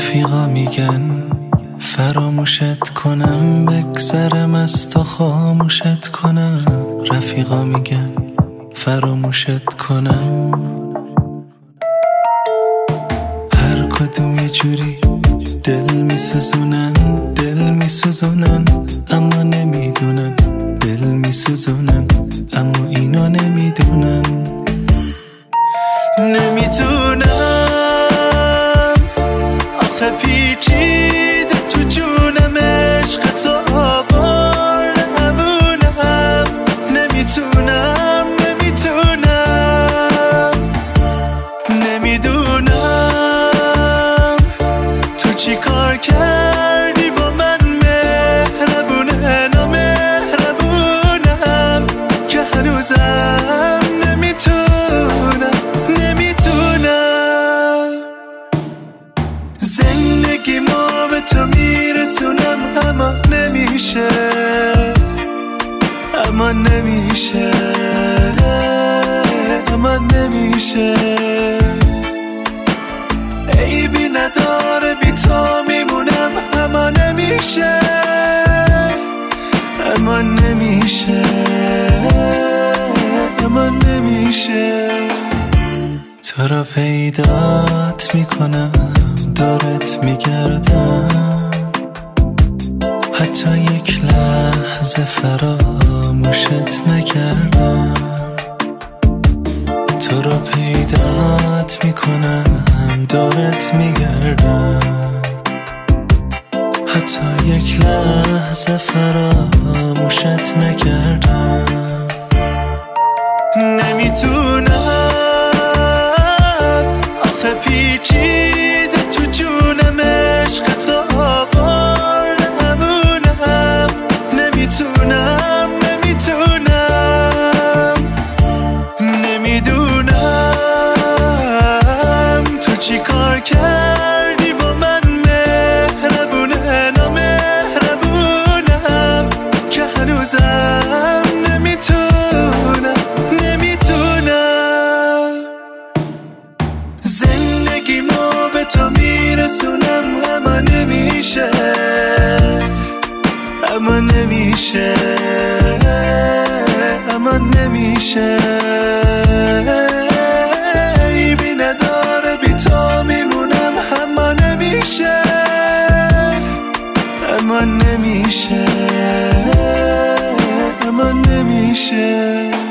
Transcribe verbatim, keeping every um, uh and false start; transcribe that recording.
رفیقا میگن فراموشت کنم، بگذرم از تو خاموشت کنم. رفیقا میگن فراموشت کنم، هر کدوم یه جوری دل میسوزونن، دل میسوزونن اما نمیدونن، دل میسوزونن اما اینو نمیدونن. نمیدونم آخه پیچیده تو جونم، عشق تو آبار همونم. نمیتونم نمیتونم نمیدونم تو چی کار کردی با من، مهربونه نامهربونم که هنوزم نمیتونم نمیتونم زندگیمو به تو میرسونم، اما نمیشه اما نمیشه اما نمیشه. عیبی نداره بی تو میمونم، اما نمیشه اما نمیشه اما نمیشه. تو را پیدات میکنم، دورت میگردم، حتی یک لحظه فراموشت نکردم. تو را پیدات میکنم، دورت میگردم، حتی یک لحظه فراموشت نکردم. نمیتونم آخه پیچیده تو جونم، عشق تو آبار همونم. نمیتونم نمیتونم نمیدونم تو چی کار کردی با من، مهربونه نامهربونم که هنوزم نمیتونم نمیتونم زندگیمو به تو میرسونم، اما نمیشه اما نمیشه اما نمیشه. عیبی نداره بی تو میمونم، اما نمیشه اما نمیشه اما نمیشه.